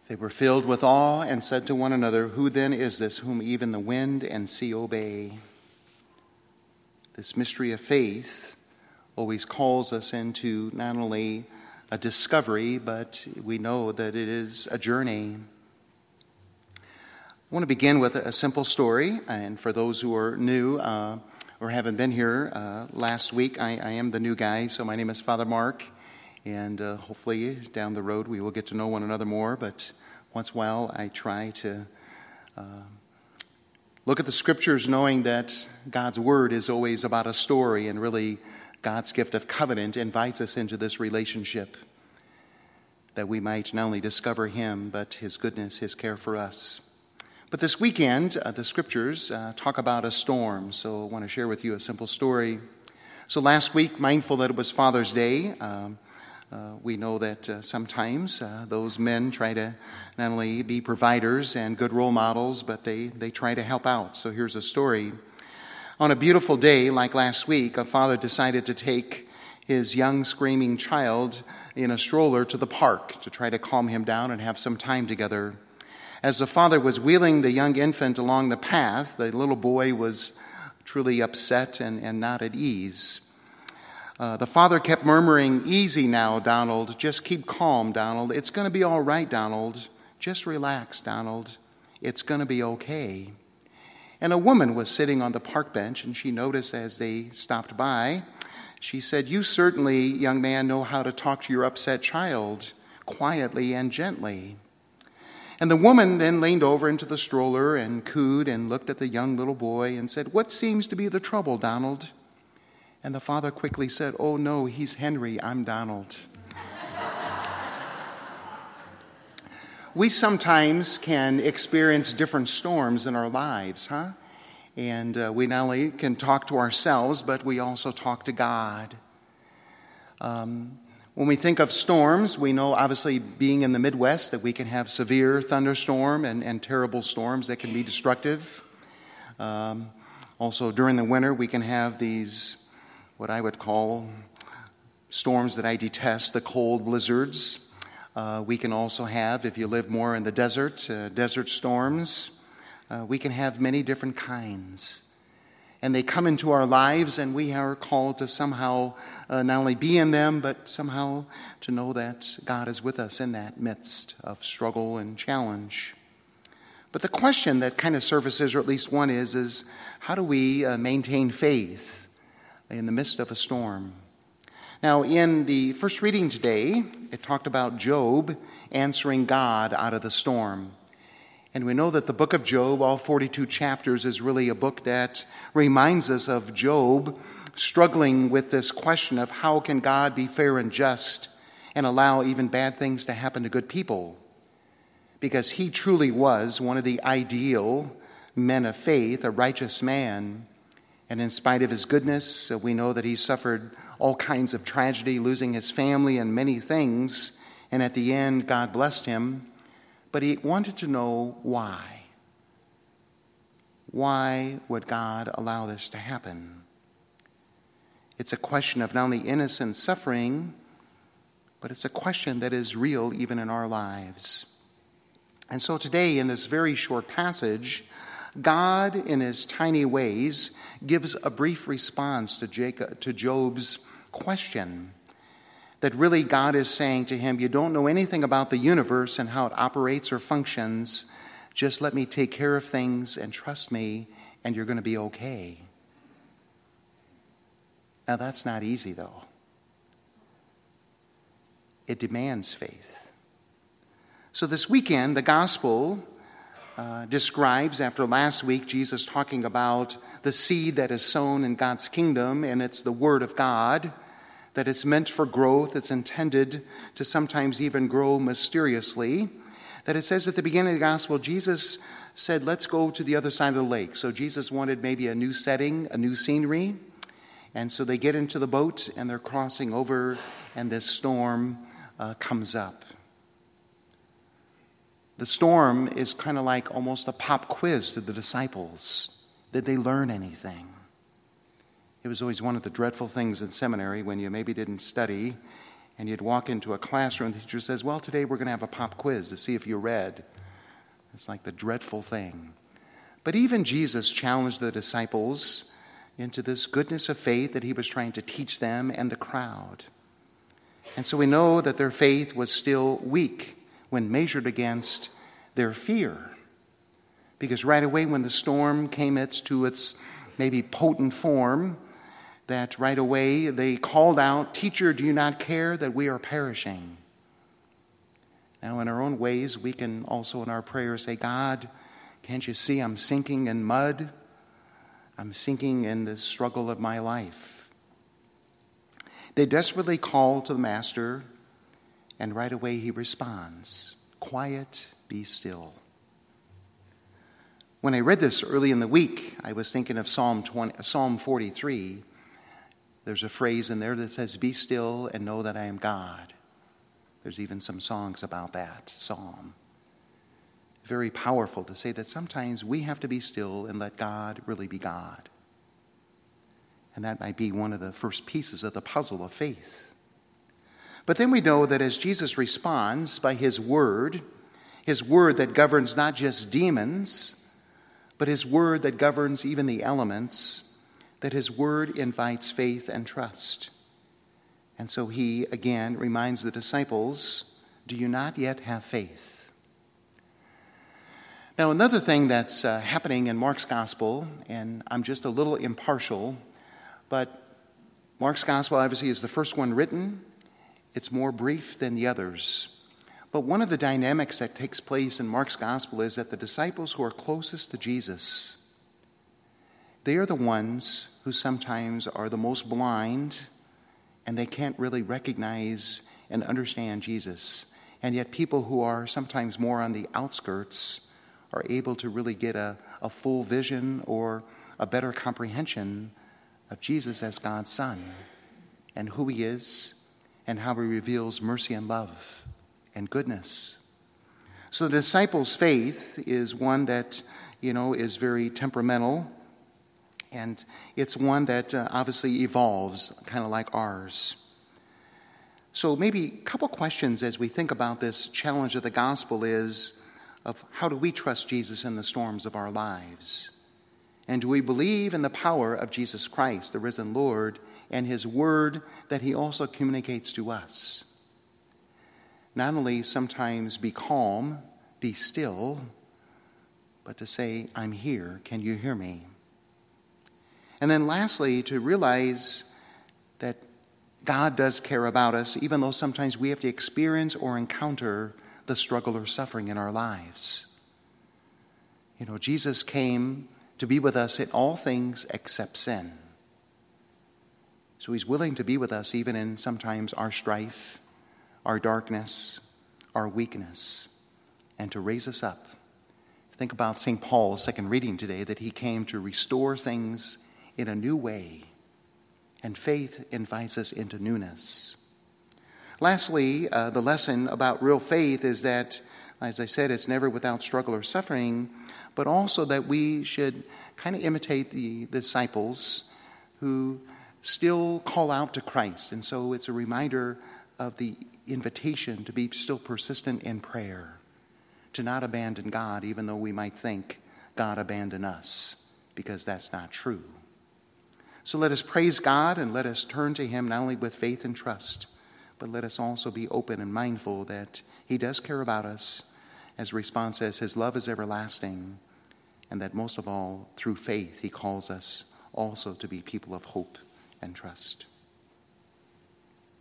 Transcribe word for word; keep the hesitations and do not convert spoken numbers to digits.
They were filled with awe and said to one another, "Who then is this whom even the wind and sea obey?" This mystery of faith always calls us into not only a discovery, but we know that it is a journey. I want to begin with a simple story, and for those who are new uh, or haven't been here uh, last week, I, I am the new guy, so my name is Father Mark, and uh, hopefully down the road we will get to know one another more, but once in a while I try to uh, look at the scriptures knowing that God's word is always about a story, and really God's gift of covenant invites us into this relationship that we might not only discover him, but his goodness, his care for us. But this weekend, uh, the scriptures uh, talk about a storm, so I want to share with you a simple story. So last week, mindful that it was Father's Day, um, uh, we know that uh, sometimes uh, those men try to not only be providers and good role models, but they, they try to help out. So here's a story. On a beautiful day like last week, a father decided to take his young screaming child in a stroller to the park to try to calm him down and have some time together. As the father was wheeling the young infant along the path, the little boy was truly upset and, and not at ease. Uh, the father kept murmuring, "Easy now, Donald. Just keep calm, Donald. It's going to be all right, Donald. Just relax, Donald. It's going to be okay." And a woman was sitting on the park bench, and she noticed as they stopped by, she said, "You certainly, young man, know how to talk to your upset child quietly and gently." And the woman then leaned over into the stroller and cooed and looked at the young little boy and said, "What seems to be the trouble, Donald?" And the father quickly said, "Oh no, he's Henry, I'm Donald." We sometimes can experience different storms in our lives, huh? And uh, we not only can talk to ourselves, but we also talk to God. Um, when we think of storms, we know obviously being in the Midwest that we can have severe thunderstorm and, and terrible storms that can be destructive. Um, also during the winter, we can have these, what I would call storms that I detest, the cold blizzards. Uh, we can also have, if you live more in the desert, uh, desert storms. Uh, we can have many different kinds. And they come into our lives, and we are called to somehow uh, not only be in them, but somehow to know that God is with us in that midst of struggle and challenge. But the question that kind of surfaces, or at least one is, is how do we uh, maintain faith in the midst of a storm? Now, in the first reading today, it talked about Job answering God out of the storm. And we know that the book of Job, all forty-two chapters, is really a book that reminds us of Job struggling with this question of how can God be fair and just and allow even bad things to happen to good people? Because he truly was one of the ideal men of faith, a righteous man. And in spite of his goodness, we know that he suffered all kinds of tragedy, losing his family and many things. And at the end, God blessed him. But he wanted to know why. Why would God allow this to happen? It's a question of not only innocent suffering, but it's a question that is real even in our lives. And so today, in this very short passage, God, in his tiny ways, gives a brief response to Jacob, to Job's question. That really God is saying to him, you don't know anything about the universe and how it operates or functions. Just let me take care of things and trust me, and you're going to be okay. Now that's not easy, though. It demands faith. So this weekend, the gospel uh, describes, after last week, Jesus talking about the seed that is sown in God's kingdom, and it's the word of God, that it's meant for growth, it's intended to sometimes even grow mysteriously. That it says at the beginning of the gospel, Jesus said, let's go to the other side of the lake. So Jesus wanted maybe a new setting, a new scenery. And so they get into the boat and they're crossing over, and this storm uh, comes up. The storm is kind of like almost a pop quiz to the disciples. Did they learn anything? It was always one of the dreadful things in seminary when you maybe didn't study And you'd walk into a classroom, the teacher says, well, today we're going to have a pop quiz to see if you read. It's like the dreadful thing. But even Jesus challenged the disciples into this goodness of faith that he was trying to teach them and the crowd. And so we know that their faith was still weak when measured against their fear. Because right away when the storm came its, to its maybe potent form, that right away they called out, "Teacher, do you not care that we are perishing?" Now in our own ways, we can also in our prayers say, "God, can't you see I'm sinking in mud? I'm sinking in the struggle of my life." They desperately call to the Master, and right away he responds, "Quiet, be still." When I read this early in the week, I was thinking of Psalm twenty, Psalm forty-three. There's a phrase in there that says, "Be still and know that I am God." There's even some songs about that psalm. Very powerful to say that sometimes we have to be still and let God really be God. And that might be one of the first pieces of the puzzle of faith. But then we know that as Jesus responds by his word, his word that governs not just demons, but his word that governs even the elements, that his word invites faith and trust. And so he, again, reminds the disciples, "Do you not yet have faith?" Now, another thing that's uh, happening in Mark's gospel, and I'm just a little impartial, but Mark's gospel obviously is the first one written. It's more brief than the others. But one of the dynamics that takes place in Mark's gospel is that the disciples who are closest to Jesus, they are the ones who sometimes are the most blind, and they can't really recognize and understand Jesus. And yet people who are sometimes more on the outskirts are able to really get a, a full vision or a better comprehension of Jesus as God's Son and who he is and how he reveals mercy and love and goodness. So the disciples' faith is one that, you know, is very temperamental, and it's one that uh, obviously evolves, kind of like ours. So maybe a couple questions as we think about this challenge of the gospel is of how do we trust Jesus in the storms of our lives? And do we believe in the power of Jesus Christ, the risen Lord, and his word that he also communicates to us? Not only sometimes be calm, be still, but to say, "I'm here, can you hear me?" And then lastly, to realize that God does care about us, even though sometimes we have to experience or encounter the struggle or suffering in our lives. You know, Jesus came to be with us in all things except sin. So he's willing to be with us even in sometimes our strife, our darkness, our weakness, and to raise us up. Think about Saint Paul's second reading today, that he came to restore things in a new way, and faith invites us into newness. Lastly, uh, the lesson about real faith is that, as I said, it's never without struggle or suffering, but also that we should kind of imitate the disciples who still call out to Christ. And so it's a reminder of the invitation to be still persistent in prayer, to not abandon God, even though we might think God abandoned us, because that's not true. So let us praise God and let us turn to him not only with faith and trust, but let us also be open and mindful that he does care about us. As the response says, his love is everlasting, and that most of all, through faith, he calls us also to be people of hope and trust.